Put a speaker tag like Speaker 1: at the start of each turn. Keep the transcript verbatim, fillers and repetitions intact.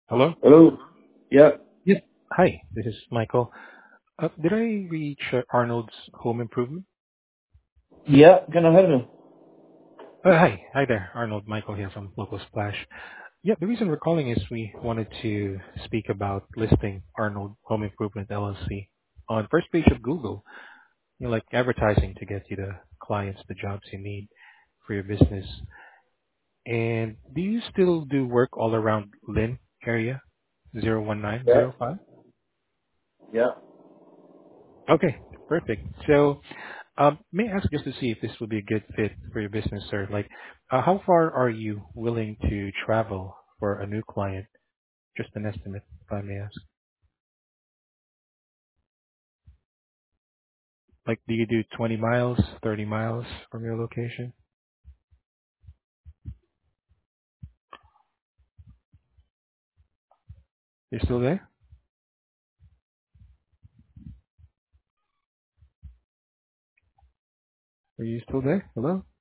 Speaker 1: Hello?
Speaker 2: Hello. Yeah.
Speaker 1: Yes. Hi, this is Michael. Uh, did I reach uh, Arnold's Home Improvement?
Speaker 2: Yeah. Can I help you?
Speaker 1: Uh, hi. Hi there, Arnold. Michael here from Local Splash. Yeah, the reason we're calling is we wanted to speak about listing Arnold Home Improvement L L C on first page of Google. You know, like advertising to get you the clients, the jobs you need for your business. And do you still do work all around Lynn area? Zero one nine
Speaker 2: Yeah.
Speaker 1: zero five.
Speaker 2: Yeah.
Speaker 1: Okay, perfect. So Um, may I ask just to see if this would be a good fit for your business, sir? Like, uh, how far are you willing to travel for a new client? Just an estimate, if I may ask. Like, do you do twenty miles, thirty miles from your location? You still there? Are you still there? Hello?